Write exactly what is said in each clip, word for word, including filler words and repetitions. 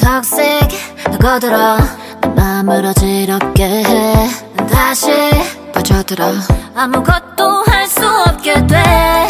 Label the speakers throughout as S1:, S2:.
S1: toxic 거들어 내 맘을 어지럽게 해 다시 빠져들어 아무것도 할 수 없게 돼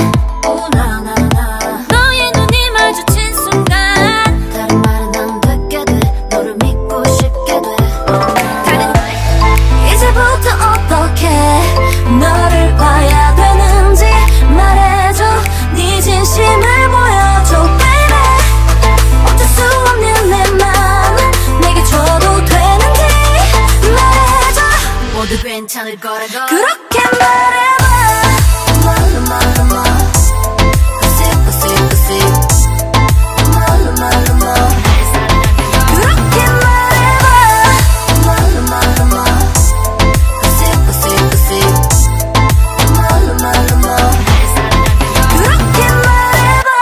S1: 너의 눈이 마주친 순간 다른 말은 안 듣게 돼 너를 믿고 싶게 돼 다른 이제부터 어떻게 너를 봐야 되는지 말해줘 네 진심을 보여줘 baby 어쩔 수 없는 내 맘은 내게 줘도 되는지 말해줘 모두 괜찮을 거라고 그렇게 말해봐 말로 말로 말 Pussy pussy pussy 말로 말로 말 그렇게 말해봐 말로 말로 말 Pussy pussy pussy 말로 말로 말 그렇게 말해봐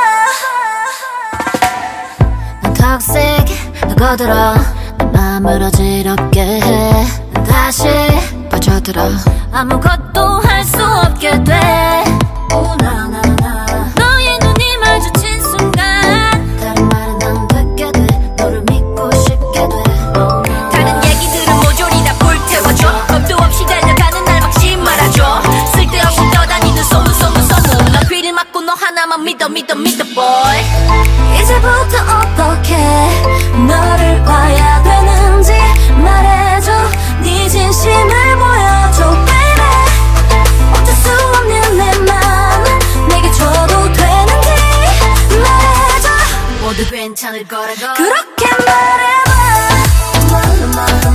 S1: 난 toxic 거들어 내 맘을 어지럽게 해 다시 빠져들어 아무것도 할 수 없게 돼 너의 눈이 마주친 순간 다른 말은 안 듣게 돼 너를 믿고 싶게 돼
S2: 다른 얘기들은 모조리 다 불태워줘 겁도 없이 달려가는 날 막지 말아줘 쓸데없이 떠다니는 소문 소문 소문 난 귀를 막고 너 하나만 믿어 믿어 믿어 boy
S1: 이제부터 어떻게 너를 봐야 되는지 말해줘 네 진심을 보여줘 baby 어쩔 수 없는 내 맘은 내게 줘도 되는지 말해줘
S2: 모두 괜찮을 거라고
S1: 그렇게 말해봐 말로 말로